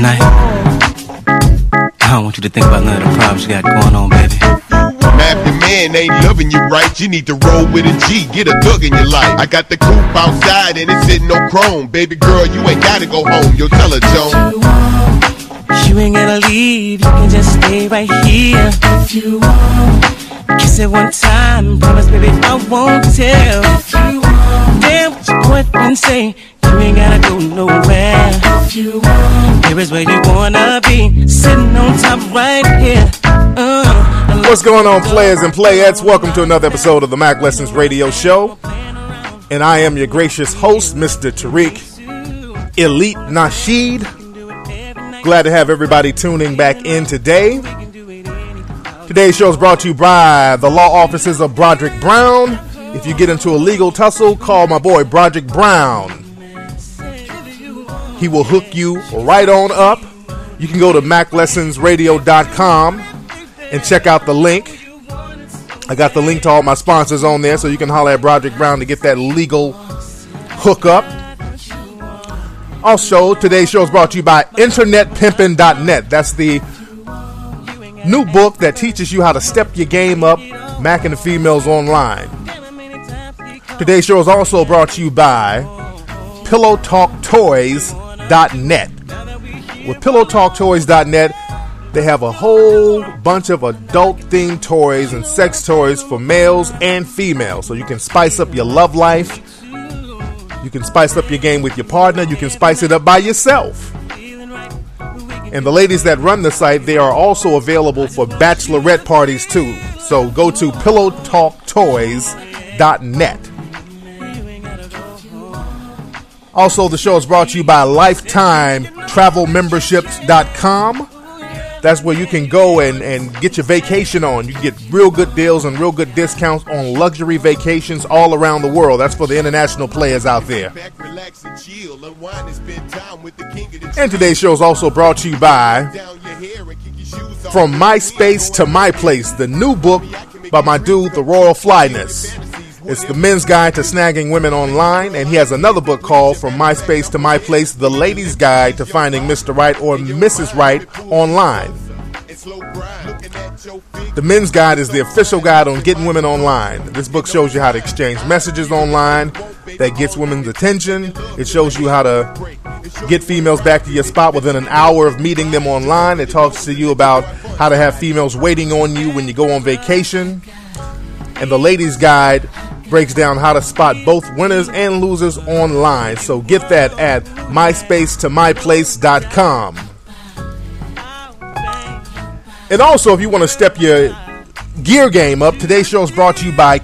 tonight. I don't want you to think about none of the problems you got going on, baby. Now if your man ain't loving you right, you need to roll with a G, get a thug in your life. I got the coupe outside and it's sitting on chrome. Baby girl, you ain't gotta go home, yo, tell her, Joan. You ain't gotta leave, you can just stay right here. If you want, kiss it one time, promise baby I won't tell. If you want, damn what your boyfriend say, you ain't gotta go nowhere. If you want, here is where you wanna be, sitting on top right here. What's going on, players and playettes? Welcome to another episode of the Mac Lessons Radio Show. And I am your gracious host, Mr. Tariq Elite Nasheed. Glad to have everybody tuning back in today. Today's show is brought to you by the law offices of Broderick Brown. If you get into a legal tussle, call my boy Broderick Brown. He will hook you right on up. You can go to MacLessonsRadio.com and check out the link. I got the link to all my sponsors on there, so you can holler at Broderick Brown to get that legal hookup. Also, today's show is brought to you by InternetPimpin.net. That's the new book that teaches you how to step your game up, macking the females online. Today's show is also brought to you by PillowTalkToys.net. With PillowTalkToys.net, they have a whole bunch of adult-themed toys and sex toys for males and females. So you can spice up your love life. You can spice up your game with your partner. You can spice it up by yourself. And the ladies that run the site, they are also available for bachelorette parties too. So go to PillowTalkToys.net. Also, the show is brought to you by LifetimeTravelMemberships.com. That's where you can go and get your vacation on. You get real good deals and real good discounts on luxury vacations all around the world. That's for the international players out there. And today's show is also brought to you by From MySpace to My Place, the new book by my dude, The Royal Flyness. It's the men's guide to snagging women online, and he has another book called From MySpace to My Place, the ladies' guide to finding Mr. Right or Mrs. Right online. The men's guide is the official guide on getting women online. This book shows you how to exchange messages online that gets women's attention. It shows you how to get females back to your spot within an hour of meeting them online. It talks to you about how to have females waiting on you when you go on vacation. And the ladies' guide breaks down how to spot both winners and losers online. So get that at MySpaceToMyPlace.com. And also, if you want to step your gear game up, today's show is brought to you by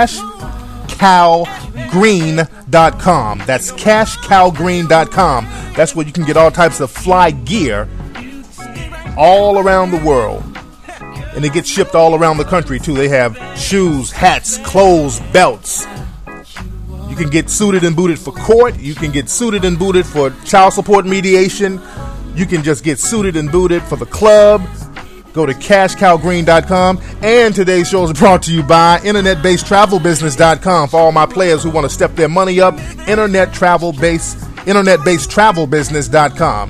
CashCowGreen.com. That's CashCowGreen.com. That's where you can get all types of fly gear all around the world. And it gets shipped all around the country, too. They have shoes, hats, clothes, belts. You can get suited and booted for court. You can get suited and booted for child support mediation. You can just get suited and booted for the club. Go to CashCowGreen.com. And today's show is brought to you by InternetBasedTravelBusiness.com. For all my players who want to step their money up, InternetBasedTravelBusiness.com.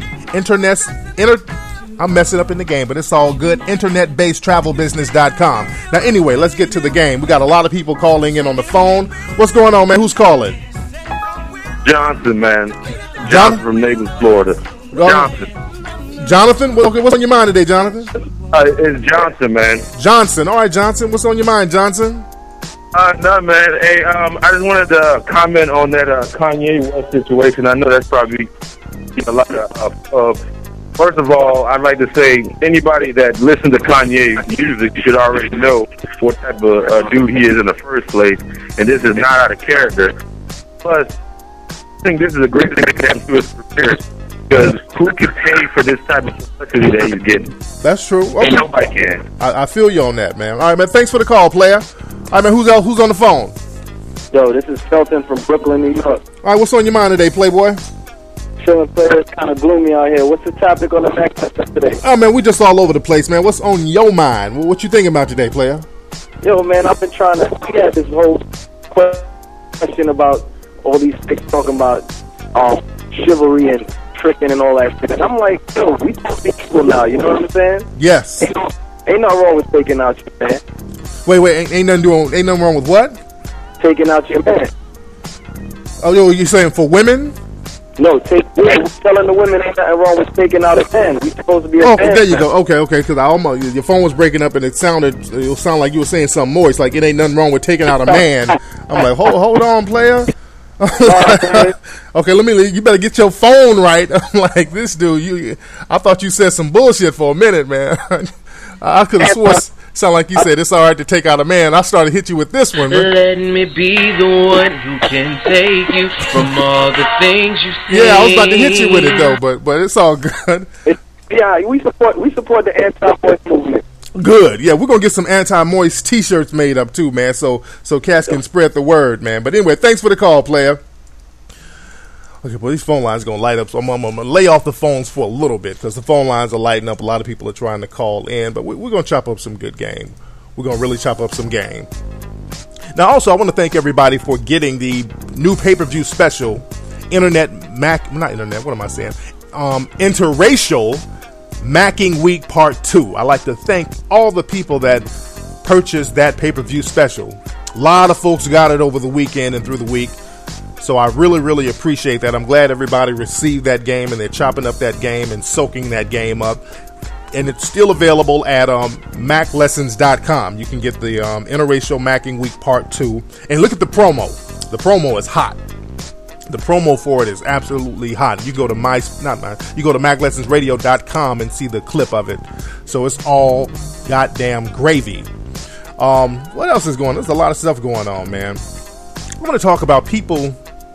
I'm messing up in the game, but it's all good. InternetBasedTravelBusiness.com. Now, anyway, let's get to the game. We got a lot of people calling in on the phone. What's going on, man? Who's calling? Johnson, man. Johnson from Naples, Florida. Jonathan? What's on your mind today, Jonathan? It's Johnson, man. Johnson. All right, Johnson. What's on your mind, Johnson? No, man. Hey, I just wanted to comment on that Kanye West situation. I know that's probably a lot of first of all, I'd like to say anybody that listens to Kanye usually should already know what type of dude he is in the first place, and this is not out of character. Plus, I think this is a great thing to happen to his career, because who can pay for this type of publicity that he's getting? That's true. Okay. Nobody can. I feel you on that, man. All right, man. Thanks for the call, player. All right, man. Who's on the phone? Yo, this is Shelton from Brooklyn, New York. All right, what's on your mind today, Playboy? Chilling, player. It's kind of gloomy out here. What's the topic on the Mac Lesson today? Oh, man, we just all over the place, man. What's on your mind? What you thinking about today, player? Yo, man, I've been trying to get this whole question about all these things talking about chivalry and tricking and all that shit. And I'm like, yo, we supposed to be equal now. You know what I'm saying? Yes. Ain't nothing wrong with taking out your man. Wait, ain't nothing wrong with what? Taking out your man. Oh, you saying for women? No, telling the women ain't nothing wrong with taking out a man. We supposed to be a man. There you go. Okay, because your phone was breaking up and it sounded like you were saying something more. It's like it ain't nothing wrong with taking out a man. I'm like, hold on, player. Okay, you better get your phone right. I'm like, this dude, I thought you said some bullshit for a minute, man. I could have swore. Sound like you said it's all right to take out a man. I started to hit you with this one. Let me be the one who can take you from all the things you see. Yeah, I was about to hit you with it though, but it's all good. We support the anti-moist movement. Good. Yeah, we're gonna get some anti-moist T-shirts made up too, man. So cats can spread the word, man. But anyway, thanks for the call, player. Okay, well, these phone lines are going to light up, so I'm going to lay off the phones for a little bit because the phone lines are lighting up. A lot of people are trying to call in, but we're going to chop up some good game. We're going to really chop up some game. Now, also, I want to thank everybody for getting the new pay-per-view special, Interracial Macking Week Part 2. I'd like to thank all the people that purchased that pay-per-view special. A lot of folks got it over the weekend and through the week. So I really, really appreciate that. I'm glad everybody received that game and they're chopping up that game and soaking that game up. And it's still available at MacLessons.com. You can get the Interracial Macking Week Part 2. And look at the promo. The promo is hot. The promo for it is absolutely hot. You go to MacLessonsRadio.com and see the clip of it. So it's all goddamn gravy. What else is going on? There's a lot of stuff going on, man. I want to talk about people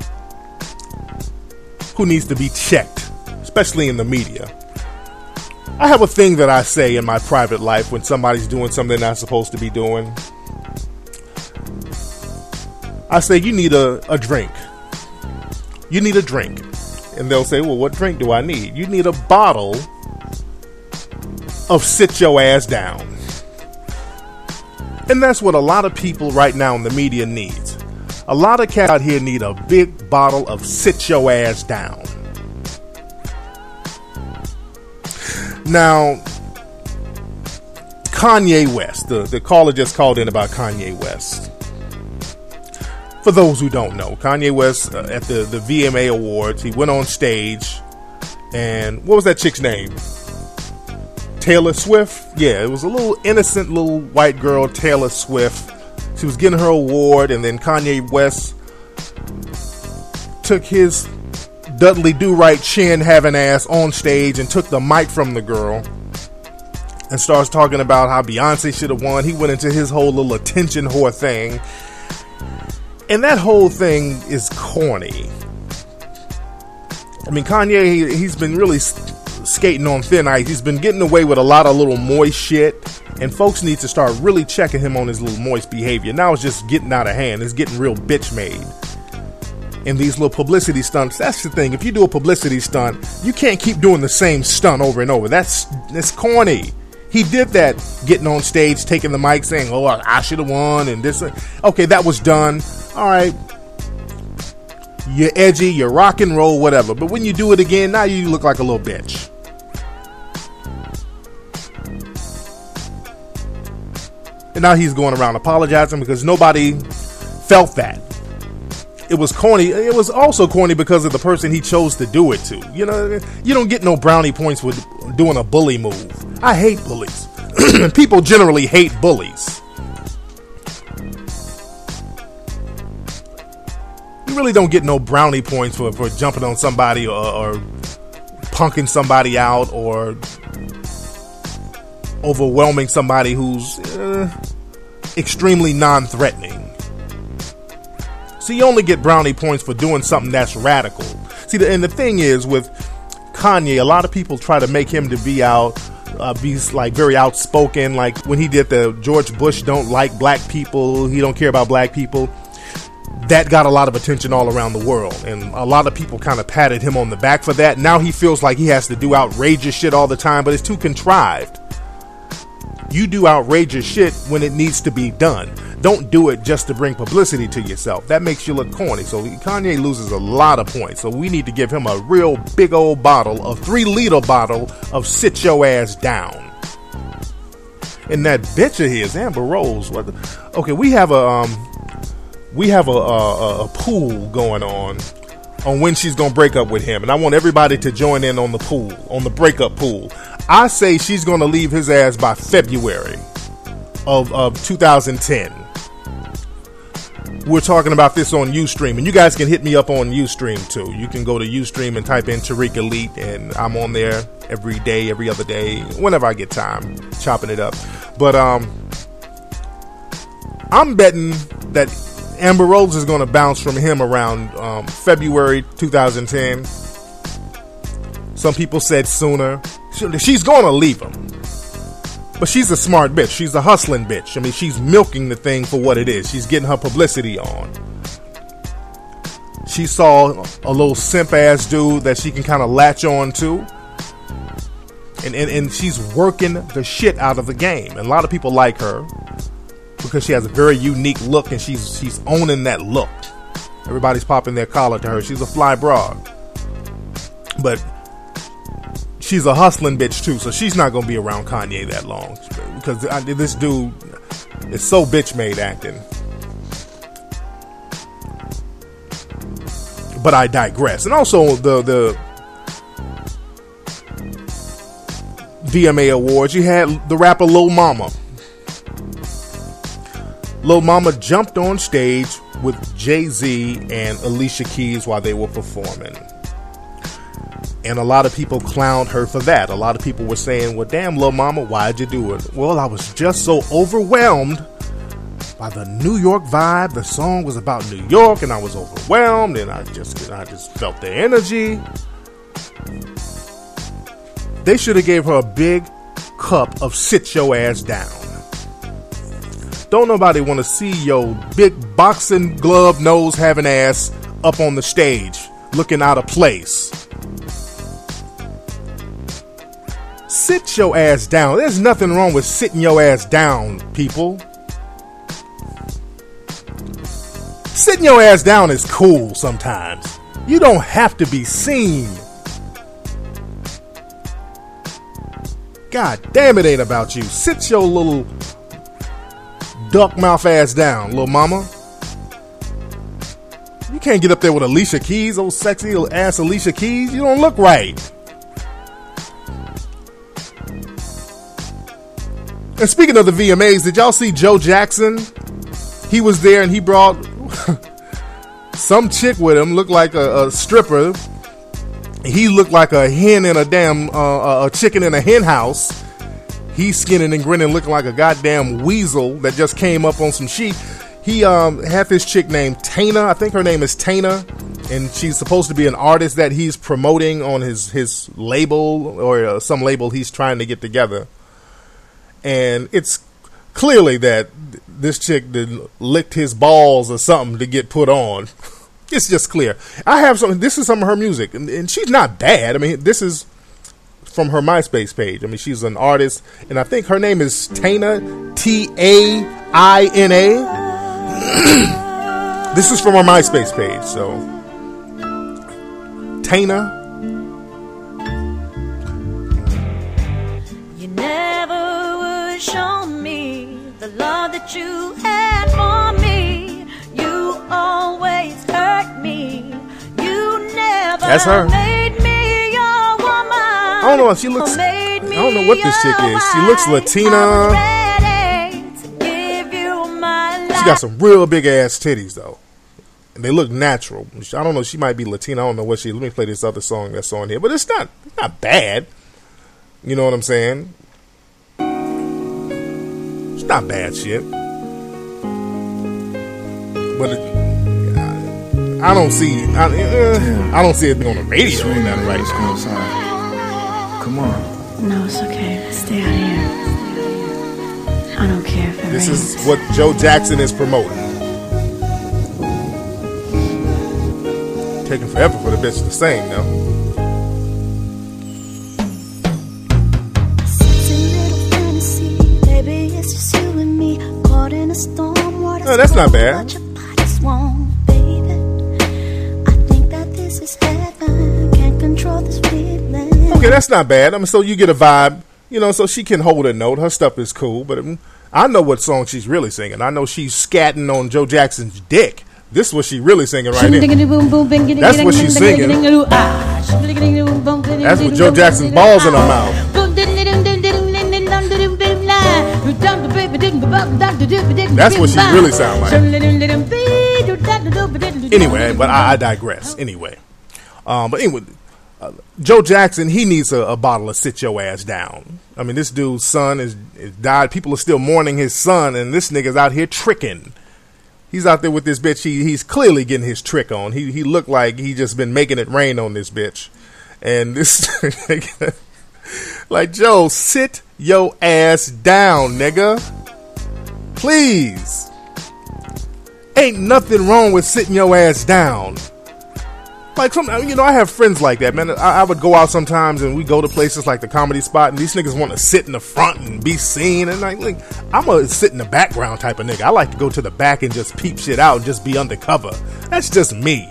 who needs to be checked, especially in the media. I have a thing that I say in my private life when somebody's doing something they're not supposed to be doing. I say, you need a drink. You need a drink. And they'll say, well, what drink do I need? You need a bottle of Sit Your Ass Down. And that's what a lot of people right now in the media needs. A lot of cats out here need a big bottle of Sit Your Ass Down. Now, Kanye West, the caller just called in about Kanye West. For those who don't know, Kanye West at the VMA Awards, he went on stage, and what was that chick's name? Taylor Swift? Yeah, it was a little innocent little white girl, Taylor Swift. She was getting her award, and then Kanye West took his Dudley Do-Right chin having ass on stage and took the mic from the girl and starts talking about how Beyonce should have won. He went into his whole little attention whore thing. And that whole thing is corny. I mean, Kanye, he's been really skating on thin ice. He's been getting away with a lot of little moist shit. And folks need to start really checking him on his little moist behavior. Now it's just getting out of hand. It's getting real bitch made. And these little publicity stunts, that's the thing. If you do a publicity stunt, you can't keep doing the same stunt over and over. That's corny. He did that, getting on stage, taking the mic, saying, oh, I should have won, and this. Okay, that was done. All right. You're edgy, you're rock and roll, whatever. But when you do it again, now you look like a little bitch. And now he's going around apologizing because nobody felt that. It was corny. It was also corny because of the person he chose to do it to. You know, you don't get no brownie points with doing a bully move. I hate bullies. People generally hate bullies. You really don't get no brownie points for jumping on somebody or punking somebody out or overwhelming somebody who's extremely non-threatening. So you only get brownie points for doing something that's radical. See, and the thing is with Kanye, a lot of people try to make him to be like very outspoken. Like when he did the George Bush don't like black people, he don't care about black people. That got a lot of attention all around the world, and a lot of people kind of patted him on the back for that. Now he feels like he has to do outrageous shit all the time, but it's too contrived. You do outrageous shit when it needs to be done. don't do it just to bring publicity to yourself. That makes you look corny. So Kanye loses a lot of points. So we need to give him a real big old bottle, a 3-liter bottle of Sit Your Ass Down. And that bitch of his, Amber Rose. Okay, we have a pool going on when she's gonna break up with him, and I want everybody to join in on the pool, on the breakup pool. I say she's gonna leave his ass by February of 2010. We're talking about this on Ustream, and you guys can hit me up on Ustream too. You can go to Ustream and type in Tariq Elite, and I'm on there every day, every other day, whenever I get time, chopping it up. But I'm betting that Amber Rose is going to bounce from him around February 2010. Some people said sooner. She's going to leave him. But she's a smart bitch. She's a hustling bitch. I mean, she's milking the thing for what it is. She's getting her publicity on. She saw a little simp-ass dude that she can kind of latch on to. And she's working the shit out of the game. And a lot of people like her because she has a very unique look, and she's owning that look. Everybody's popping their collar to her. She's a fly broad. But she's a hustling bitch too, so she's not going to be around Kanye that long. Because this dude is so bitch-made acting. But I digress. And also the VMA Awards, you had the rapper Lil Mama. Lil Mama jumped on stage with Jay-Z and Alicia Keys while they were performing. And a lot of people clowned her for that. A lot of people were saying, well, damn, Lil Mama, why'd you do it? Well, I was just so overwhelmed by the New York vibe. The song was about New York, and I was overwhelmed, and I just felt the energy. They should have gave her a big cup of Sit Your Ass Down. Don't nobody want to see your big boxing glove nose having ass up on the stage looking out of place. Sit your ass down. There's nothing wrong with sitting your ass down, people. Sitting your ass down is cool sometimes. You don't have to be seen. God damn, it ain't about you. Sit your little duck mouth ass down, little mama. You can't get up there with Alicia Keys, old sexy old ass Alicia Keys. You don't look right. And speaking of the VMAs, did y'all see Joe Jackson? He was there and he brought some chick with him, looked like a stripper. He looked like a hen in a damn a chicken in a hen house. He's skinning and grinning, looking like a goddamn weasel that just came up on some sheep. He had this chick named Tana. I think her name is Tana, and she's supposed to be an artist that he's promoting on his label or some label he's trying to get together. And it's clearly that this chick licked his balls or something to get put on. It's just clear. This is some of her music, and she's not bad. I mean, this is from her MySpace page. I mean, she's an artist, and I think her name is Tana, Taina. This is from her MySpace page, so Tana. You never would show me the love that you had for me. You always hurt me. You never That's her. made me your woman. I don't know if she looks. I don't know what this chick is. She looks Latina. She got some real big ass titties though, and they look natural. I don't know. She might be Latina. I don't know what she. Let me play this other song that's on here, but it's not bad. You know what I'm saying? It's not bad shit. But I don't see. I don't see it on the radio or nothing right now. Come on. No, it's okay. Stay out of here. I don't care if it This rains. is what Joe Jackson is promoting. Taking forever for the bitch to sing, though. Sexy little fantasy, baby, it's just you and me, caught in a storm. What that's not bad. What your body's want, baby. I think that this is heaven. Can't control this feeling. Okay, that's not bad. I mean, so you get a vibe, you know, so she can hold a note. Her stuff is cool, but I know what song she's really singing. I know she's scatting on Joe Jackson's dick. This is what she's really singing right here. That's what she's singing. That's what Joe Jackson's balls in her mouth. That's what she really sound like. Anyway, but I digress. Anyway, Joe Jackson, he needs a bottle of Sit Your Ass Down. I mean, this dude's son is died. People are still mourning his son, and this nigga's out here tricking. He's out there with this bitch. He's clearly getting his trick on. He looked like he just been making it rain on this bitch. And this, like, Joe, sit your ass down, nigga. Please. Ain't nothing wrong with sitting your ass down. Like, you know, I have friends like that, man. I would go out sometimes and we go to places like the Comedy Spot, and these niggas want to sit in the front and be seen. And like I'm a sit in the background type of nigga. I like to go to the back and just peep shit out and just be undercover. That's just me.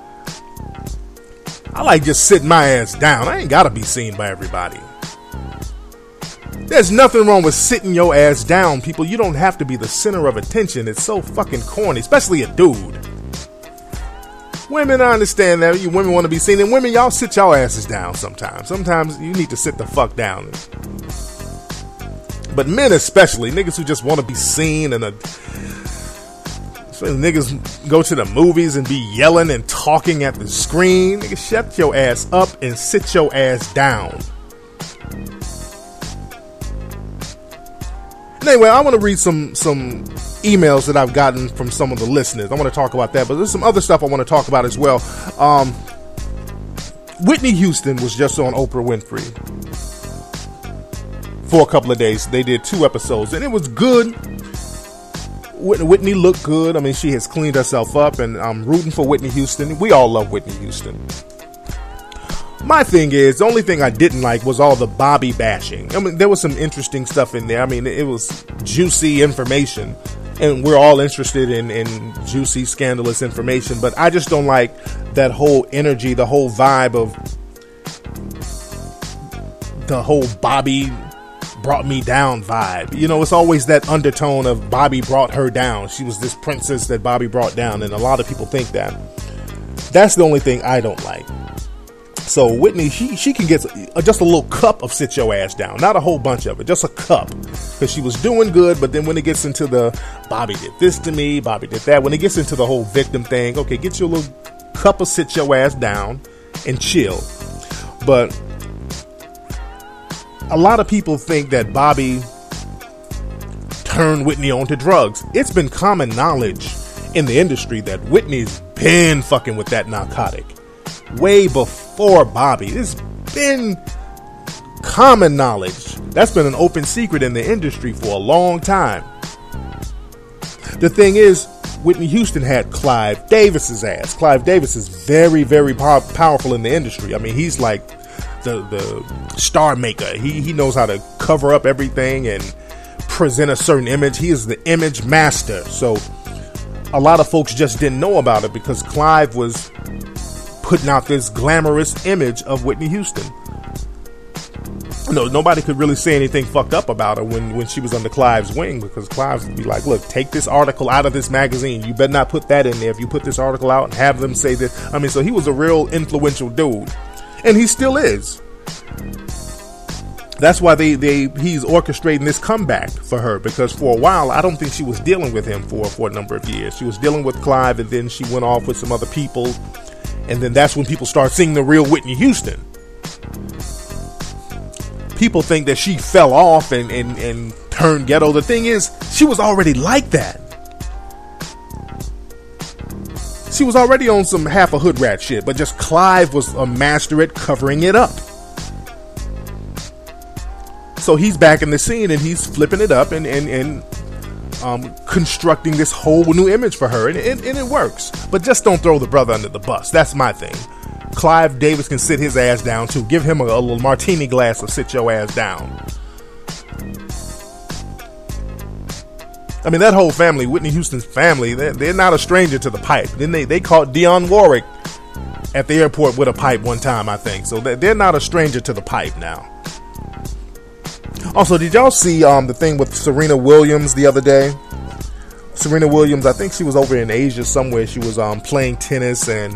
I like just sitting my ass down. I ain't gotta be seen by everybody. There's nothing wrong with sitting your ass down, people. You don't have to be the center of attention. It's so fucking corny, especially a dude. Women, I understand that. You women want to be seen. And women, y'all sit y'all asses down sometimes. Sometimes you need to sit the fuck down. But men especially, niggas who just want to be seen, and niggas go to the movies and be yelling and talking at the screen. Nigga, shut your ass up and sit your ass down. Anyway, I want to read some emails that I've gotten from some of the listeners. I want to talk about that, but there's some other stuff I want to talk about as well. Whitney Houston was just on Oprah Winfrey for a couple of days. They did 2 episodes, and it was good. Whitney looked good. I mean, she has cleaned herself up, and I'm rooting for Whitney Houston. We all love Whitney Houston. My thing is, the only thing I didn't like was all the Bobby bashing. I mean, there was some interesting stuff in there. I mean, it was juicy information, and we're all interested in juicy, scandalous information, but I just don't like that whole energy, the whole vibe of the whole Bobby brought me down vibe. You know, it's always that undertone of Bobby brought her down. She was this princess that Bobby brought down, and a lot of people think that. That's the only thing I don't like. So Whitney, she can get just a little cup of sit your ass down. Not a whole bunch of it, just a cup. Because she was doing good, but then when it gets into the Bobby did this to me, Bobby did that, when it gets into the whole victim thing, okay, get you a little cup of sit your ass down and chill. But a lot of people think that Bobby turned Whitney on to drugs. It's been common knowledge in the industry that Whitney's been fucking with that narcotic. Way before Bobby. It's been common knowledge. That's been an open secret in the industry for a long time. The thing is, Whitney Houston had Clive Davis's ass. Clive Davis is very, very powerful in the industry. I mean, he's like the star maker. He knows how to cover up everything and present a certain image. He is the image master. So a lot of folks just didn't know about it because Clive was putting out this glamorous image of Whitney Houston. No, nobody could really say anything fucked up about her when she was under Clive's wing, because Clive would be like, look, take this article out of this magazine. You better not put that in there. If you put this article out and have them say this. I mean, so he was a real influential dude. And he still is. That's why he's orchestrating this comeback for her, because for a while, I don't think she was dealing with him for a number of years. She was dealing with Clive, and then she went off with some other people. And then that's when people start seeing the real Whitney Houston. People think that she fell off and turned ghetto. The thing is, she was already like that. She was already on some half a hood rat shit, but just Clive was a master at covering it up. So he's back in the scene and he's flipping it up and constructing this whole new image for her, and it works. But just don't throw the brother under the bus. That's my thing. Clive Davis can sit his ass down too. Give him a little martini glass of sit your ass down. I mean, that whole family, Whitney Houston's family, they're not a stranger to the pipe. Then they caught Dionne Warwick at the airport with a pipe one time, I think. So they're not a stranger to the pipe now. Also, did y'all see the thing with Serena Williams the other day? Serena Williams, I think she was over in Asia somewhere. She was playing tennis, and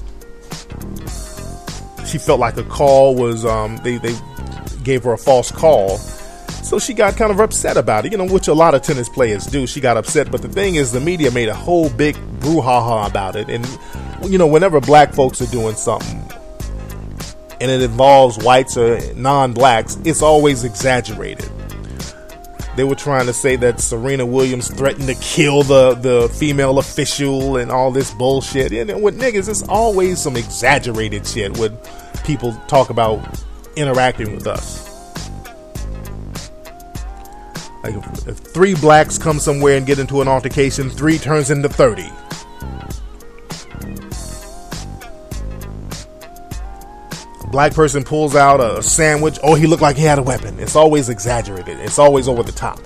she felt like a call was, they gave her a false call. So she got kind of upset about it, which a lot of tennis players do. She got upset, but the thing is, the media made a whole big brouhaha about it. And, whenever black folks are doing something, and it involves whites or non-blacks, it's always exaggerated. They were trying to say that Serena Williams threatened to kill the female official and all this bullshit. And with niggas, it's always some exaggerated shit when people talk about interacting with us. Like if 3 blacks come somewhere and get into an altercation, 3 turns into 30. A black person pulls out a sandwich. Oh, he looked like he had a weapon. It's always exaggerated. It's always over the top.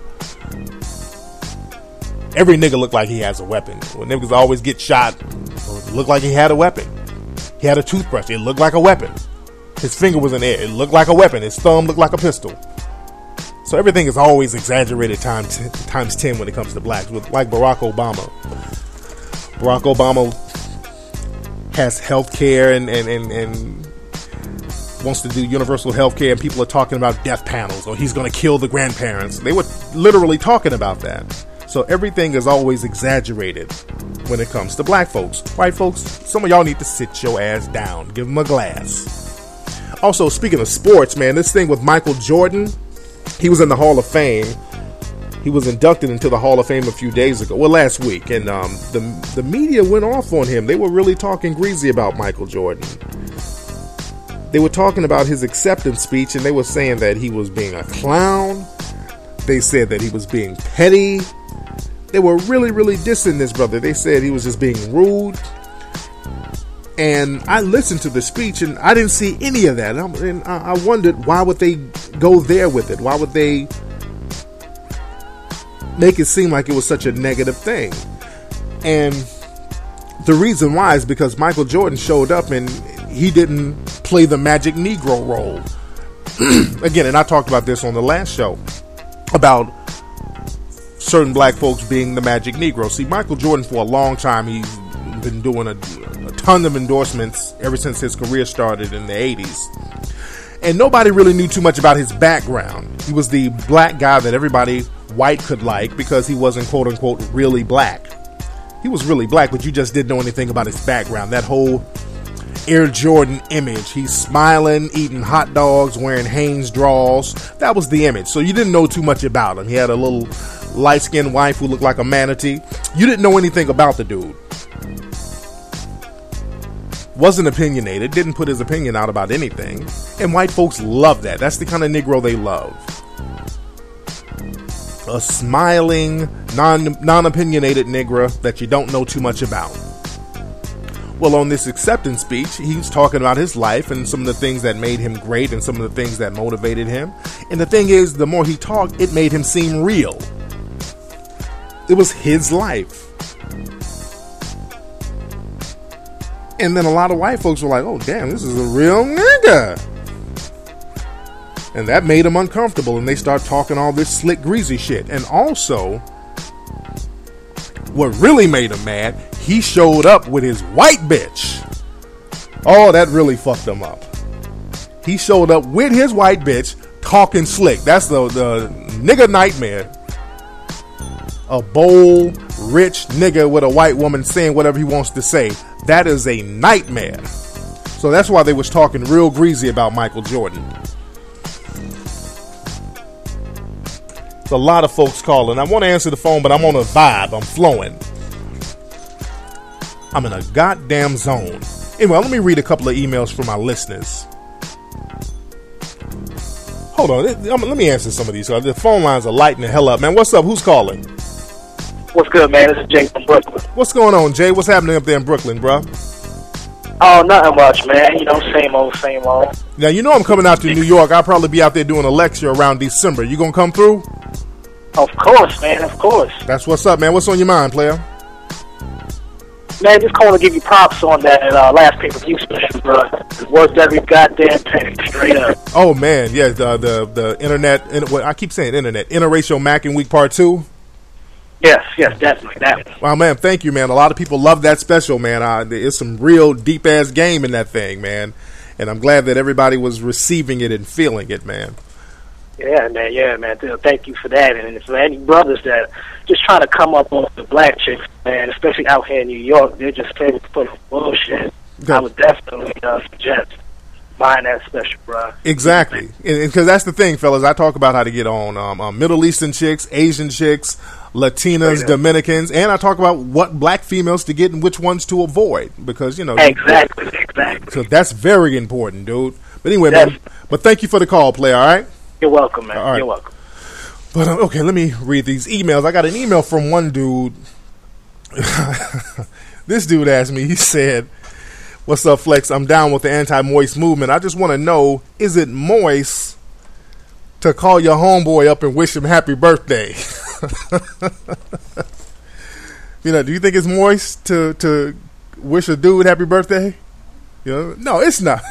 Every nigga look like he has a weapon. When niggas always get shot, it looked like he had a weapon. He had a toothbrush. It looked like a weapon. His finger was in the air. It looked like a weapon. His thumb looked like a pistol. So everything is always exaggerated times 10 when it comes to blacks. Like Barack Obama. Barack Obama has health care and wants to do universal health care, and people are talking about death panels, or he's going to kill the grandparents. They were literally talking about that. So everything is always exaggerated when it comes to black folks. White folks, some of y'all need to sit your ass down. Give them a glass. Also, speaking of sports, man, this thing with Michael Jordan, he was in the Hall of Fame. He was inducted into the Hall of Fame a few days ago, last week, and the media went off on him. They were really talking greasy about Michael Jordan. They were talking about his acceptance speech, and they were saying that he was being a clown. They said that he was being petty. They were really, really dissing this brother. They said he was just being rude. And I listened to the speech, and I didn't see any of that. And I wondered, why would they go there with it? Why would they make it seem like it was such a negative thing? And the reason why is because Michael Jordan showed up, and he didn't play the Magic Negro role. Again, and I talked about this on the last show, about certain black folks being the Magic Negro. See, Michael Jordan, for a long time, he's been doing a ton of endorsements ever since his career started in the 80s. And nobody really knew too much about his background. He was the black guy that everybody white could like because he wasn't, quote unquote, really black. He was really black, but you just didn't know anything about his background. That whole Air Jordan image. He's smiling, eating hot dogs, wearing Hanes draws. That was the image. So you didn't know too much about him. He had a little light-skinned wife who looked like a manatee. You didn't know anything about the dude. Wasn't opinionated, didn't put his opinion out about anything. And white folks love that. That's the kind of Negro they love. A smiling, non-opinionated Negro that you don't know too much about. Well, on this acceptance speech, he's talking about his life and some of the things that made him great and some of the things that motivated him. And the thing is, the more he talked, it made him seem real. It was his life. And then a lot of white folks were like, oh, damn, this is a real nigga. And that made them uncomfortable, and they start talking all this slick, greasy shit. And also, what really made him mad, he showed up with his white bitch. Oh, that really fucked him up. He showed up with his white bitch, talking slick. That's the nigga nightmare. A bold, rich nigga with a white woman saying whatever he wants to say. That is a nightmare. So that's why they was talking real greasy about Michael Jordan. It's a lot of folks calling. I want to answer the phone, but I'm on a vibe. I'm flowing. I'm in a goddamn zone. Anyway, let me read a couple of emails from my listeners. Hold on. Let me answer some of these. The phone lines are lighting the hell up, man. What's up? Who's calling? What's good, man? This is Jay from Brooklyn. What's going on, Jay? What's happening up there in Brooklyn, bro? Oh, nothing much, man. You know, same old, same old. Now, you know I'm coming out to New York. I'll probably be out there doing a lecture around December. You gonna come through? Of course, man. Of course. That's what's up, man. What's on your mind, player? Man, just calling to give you props on that last pay-per-view special, bro. Worked every goddamn penny, straight up. Oh, man. Yeah, the internet. I keep saying internet. Interracial Mackin' Week Part 2. Yes, definitely. That one. Wow, man, thank you, man. A lot of people love that special, man. There's some real deep-ass game in that thing, man. And I'm glad that everybody was receiving it and feeling it, man. Yeah, man. Thank you for that. And for any brothers that just trying to come up on the black chicks, man, especially out here in New York, they're just famous for bullshit. Okay. I would definitely suggest buying that special, bro. Exactly. Because that's the thing, fellas. I talk about how to get on Middle Eastern chicks, Asian chicks, Latinas, Dominicans, and I talk about what black females to get and which ones to avoid. Because, Exactly. So that's very important, dude. But anyway, man, but thank you for the call, player, all right? You're welcome, man. Right. You're welcome. But, okay, let me read these emails. I got an email from one dude. This dude asked me, he said, "What's up, Flex? I'm down with the anti-moist movement. I just want to know, is it moist to call your homeboy up and wish him happy birthday?" Do you think it's moist to wish a dude happy birthday? No, it's not.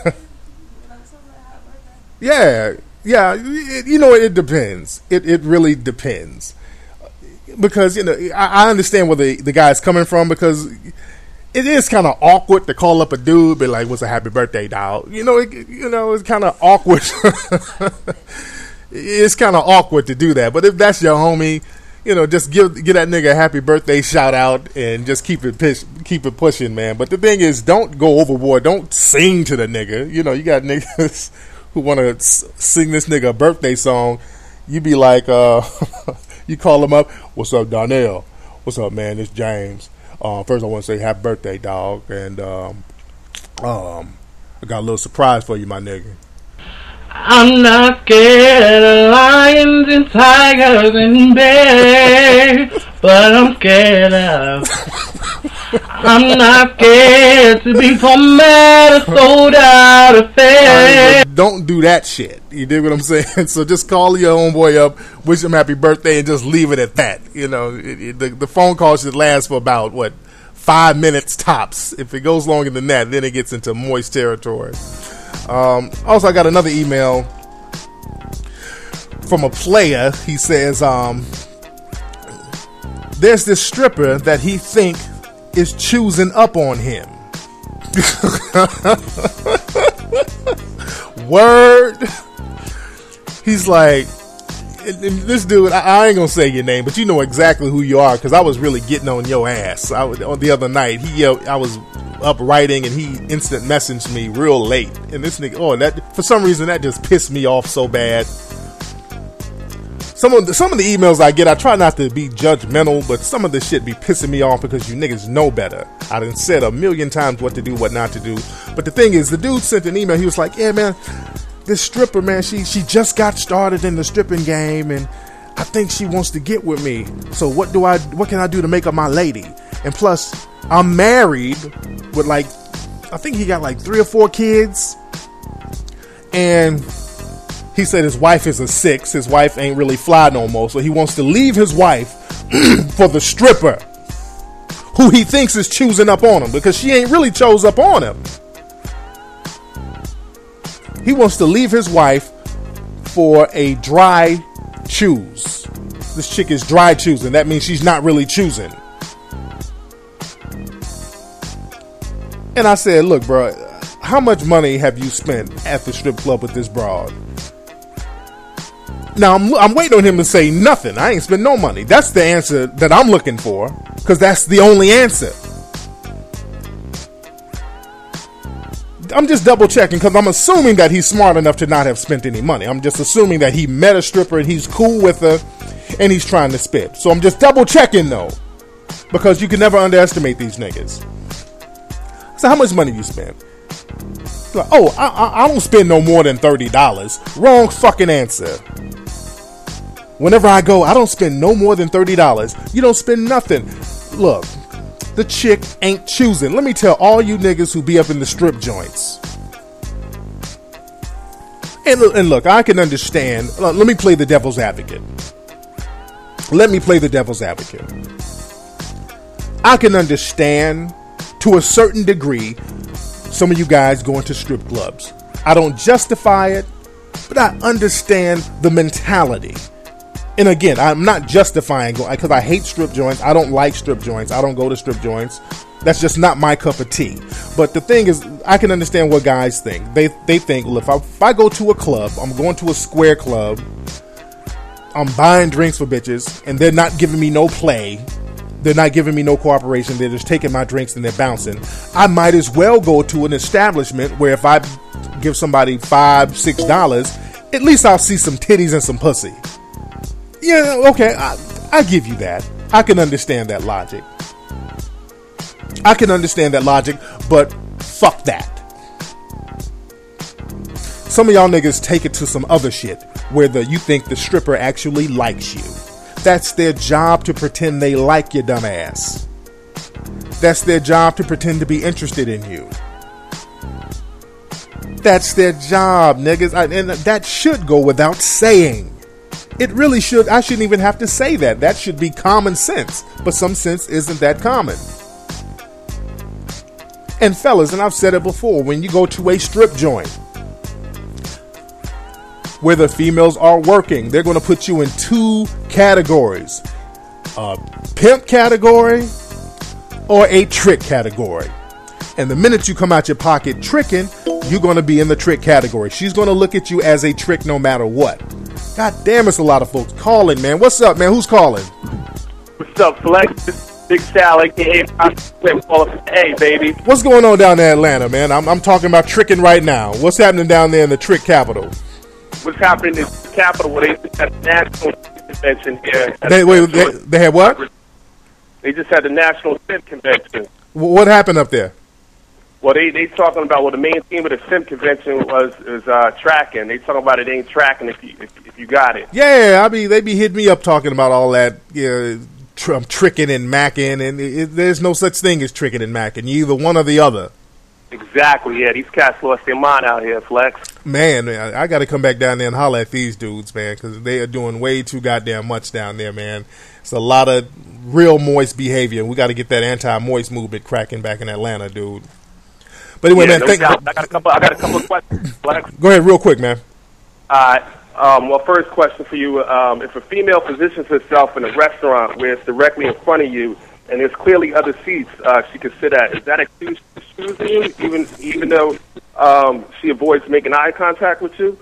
Yeah, it depends. It really depends. Because, I understand where the guy's coming from, because it is kind of awkward to call up a dude, be like, "What's a happy birthday, dog?" It's kind of awkward. It's kind of awkward to do that. But if that's your homie, just give that nigga a happy birthday shout out and just keep it pushing, man. But the thing is, don't go overboard. Don't sing to the nigga. You got niggas who want to sing this nigga a birthday song. You be like, you call him up, "What's up, Donnell? What's up, man? It's James. First I want to say happy birthday, dog. And I got a little surprise for you, my nigga. I'm not scared of lions and tigers and bears, but I'm scared of. I'm not scared to be from mad or sold out of fair. Don't do that shit. You dig what I'm saying? So just call your homeboy up, wish him happy birthday, and just leave it at that. The phone call should last for about 5 minutes tops. If it goes longer than that, then it gets into moist territory. Also, I got another email from a player. He says, there's this stripper that he think is choosing up on him. Word. He's like, this dude, I ain't gonna say your name, but you know exactly who you are, because I was really getting on your ass. The other night, I was up writing, and he instant messaged me real late, and this nigga, that for some reason that just pissed me off so bad. Some of the emails I get, I try not to be judgmental, but some of this shit be pissing me off because you niggas know better. I done said a million times what to do, what not to do. But the thing is, the dude sent an email. He was like, "Yeah, man, this stripper, man, she just got started in the stripping game, and I think she wants to get with me. So what can I do to make her my lady? And plus, I'm married with I think he got 3 or 4 kids, and he said his wife is a 6. His wife ain't really fly no more, so he wants to leave his wife for the stripper, who he thinks is choosing up on him, because she ain't really chose up on him. He wants to leave his wife for a dry choose. This chick is dry choosing. That means she's not really choosing." And I said, "Look, bro, how much money have you spent at the strip club with this broad?" Now, I'm waiting on him to say nothing. I ain't spent no money. That's the answer that I'm looking for, because that's the only answer. I'm just double checking, because I'm assuming that he's smart enough to not have spent any money. I'm just assuming that he met a stripper and he's cool with her and he's trying to spit. So I'm just double checking, though, because you can never underestimate these niggas. So how much money you spend? Like, I don't spend no more than $30. Wrong fucking answer. Whenever I go, I don't spend no more than $30. You don't spend nothing. Look, the chick ain't choosing. Let me tell all you niggas who be up in the strip joints. And look, I can understand. Let me play the devil's advocate. let me play the devil's advocate. I can understand, to a certain degree, some of you guys going to strip clubs. I don't justify it, but I understand the mentality. And again, I'm not justifying, because I hate strip joints. I don't like strip joints. I don't go to strip joints. That's just not my cup of tea. But the thing is, I can understand what guys think. They think, well, if I go to a club, I'm going to a square club, I'm buying drinks for bitches, and they're not giving me no play, they're not giving me no cooperation, they're just taking my drinks and they're bouncing, I might as well go to an establishment where if I give somebody $5, $6, at least I'll see some titties and some pussy. Yeah, okay, I give you that. I can understand that logic. But fuck that. Some of y'all niggas take it to some other shit where you think the stripper actually likes you. That's their job, to pretend they like you, dumbass. That's their job, to pretend to be interested in you. That's their job, niggas. And that should go without saying. It really should. I shouldn't even have to say that. That should be common sense. But some sense isn't that common. And fellas, and I've said it before, when you go to a strip joint where the females are working, they're going to put you in two categories. A pimp category or a trick category. And the minute you come out your pocket tricking, you're going to be in the trick category. She's going to look at you as a trick no matter what. God damn, it's a lot of folks calling, man. What's up, man? Who's calling? What's up, Flex? Big Sal, aka Hey, baby. What's going on down there in Atlanta, man? I'm talking about tricking right now. What's happening down there in the trick capital? What's happening in the capital where they just had the national convention here? They had what? They just had the national simp convention. What happened up there? Well, they talking about the main theme of the simp convention was tracking. They talking about it ain't tracking if you got it. Yeah, they be hitting me up talking about all that. I'm tricking and macking, and there's no such thing as tricking and macking. You either one or the other. Exactly, yeah. These cats lost their mind out here, Flex. Man, I got to come back down there and holler at these dudes, man, because they are doing way too goddamn much down there, man. It's a lot of real moist behavior. We got to get that anti-moist movement cracking back in Atlanta, dude. But anyway, man, I got a couple of questions, Flex. Go ahead, real quick, man. Well, first question for you: if a female positions herself in a restaurant where it's directly in front of you and there's clearly other seats she could sit at, is that excusing you, even though she avoids making eye contact with you?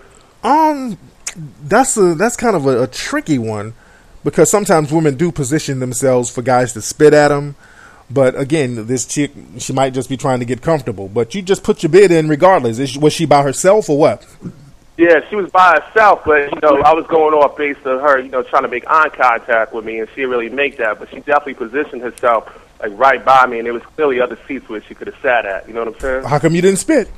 That's kind of a tricky one, because sometimes women do position themselves for guys to spit at them. But again, this chick, she might just be trying to get comfortable. But you just put your bid in regardless. Was she by herself or what? Yeah, she was by herself, but, I was going off based on her, trying to make eye contact with me, and she didn't really make that. But she definitely positioned herself, right by me, and there was clearly other seats where she could have sat at. You know what I'm saying? How come you didn't spit?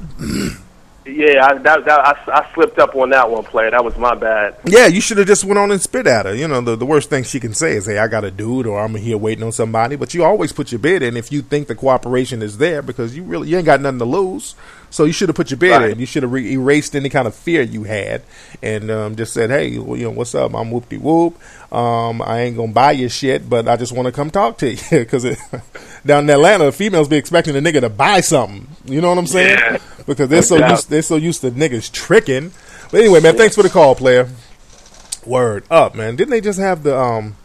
Yeah, I slipped up on that one, player. That was my bad. Yeah, you should have just went on and spit at her. The worst thing she can say is, hey, I got a dude, or I'm here waiting on somebody. But you always put your bid in if you think the cooperation is there, because you ain't got nothing to lose. So you should have put your bid in. You should have erased any kind of fear you had and just said, hey, what's up? I'm whoop-de-whoop. I ain't going to buy your shit, but I just want to come talk to you. Because down in Atlanta, the females be expecting a nigga to buy something. You know what I'm saying? Yeah. Because they're so used to niggas tricking. But anyway, man, thanks for the call, player. Word up, man. Didn't they just have a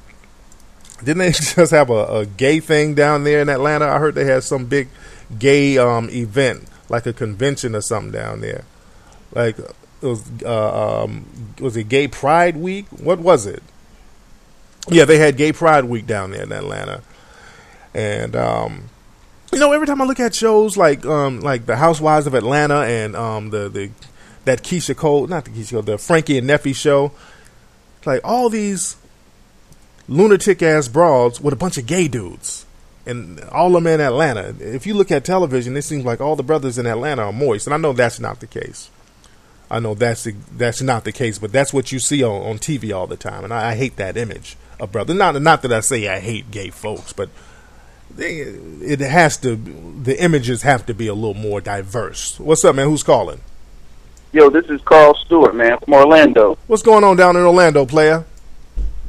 gay thing down there in Atlanta? I heard they had some big gay event, like a convention or something down there. Like it was it Gay Pride Week? What was it? Yeah, they had Gay Pride Week down there in Atlanta. And every time I look at shows like the Housewives of Atlanta and the Keisha Cole, not the Keisha Cole, the Frankie and Neffy show, like all these lunatic ass broads with a bunch of gay dudes. And all of them in Atlanta. If you look at television, it seems like all the brothers in Atlanta are moist. And I know that's not the case. I know that's not the case, but that's what you see on TV all the time. And I hate that image of brothers. Not that I say I hate gay folks, but the images have to be a little more diverse. What's up, man? Who's calling? Yo, this is Carl Stewart, man, from Orlando. What's going on down in Orlando, player?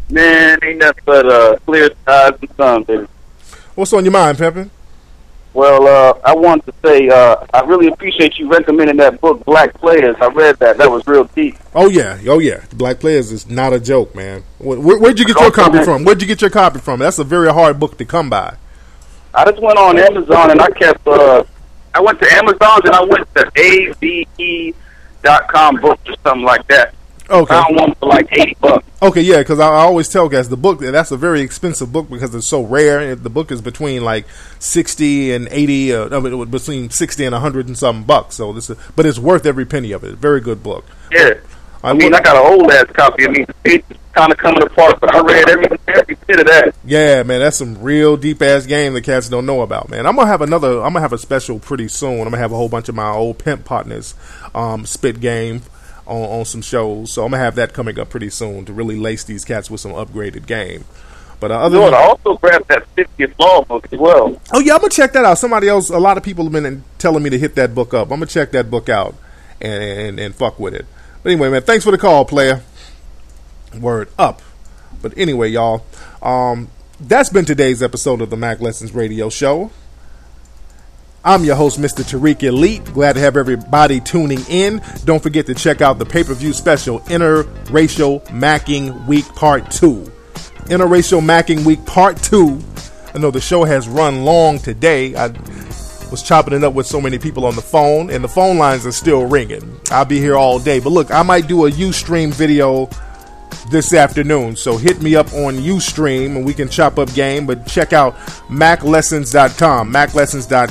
Man, ain't nothing but clear skies and sun, baby. What's on your mind, Pimpin'? Well, I wanted to say I really appreciate you recommending that book, Black Players. I read that. That was real deep. Oh, yeah. Black Players is not a joke, man. Where'd you get your copy from? Where'd you get your copy from? That's a very hard book to come by. I just went on Amazon and I kept, I went to Amazon and I went to AVE.com books or something like that. Okay. I found one for like $80. Okay, yeah, because I always tell guys the book, that's a very expensive book because it's so rare. The book is between like 60 and 80, between 60 and 100 and something bucks. So but it's worth every penny of it. Very good book. Yeah. I got an old ass copy. It's kind of coming apart, but I read every bit of that. Yeah, man, that's some real deep ass game the cats don't know about, man. I'm gonna have a special pretty soon. I'm gonna have a whole bunch of my old pimp partners spit game on some shows, so I'm gonna have that coming up pretty soon to really lace these cats with some upgraded game. But I also grabbed that 50th Law book as well. Oh yeah, I'm gonna check that out. A lot of people have been telling me to hit that book up. I'm gonna check that book out and fuck with it. But anyway, man, thanks for the call, player. Word up. But anyway, y'all, that's been today's episode of the Mac Lessons Radio Show. I'm your host, Mr. Tariq Elite. Glad to have everybody tuning in. Don't forget to check out the pay-per-view special, Interracial Macking Week Part 2. Interracial Macking Week Part 2. I know the show has run long today. I was chopping it up with so many people on the phone, and the phone lines are still ringing. I'll be here all day. But look, I might do a Ustream video this afternoon, so hit me up on Ustream and we can chop up game. But check out MacLessons.com,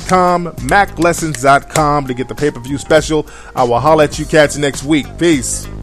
MacLessons.com to get the pay-per-view special. I will holler at you cats next week. Peace.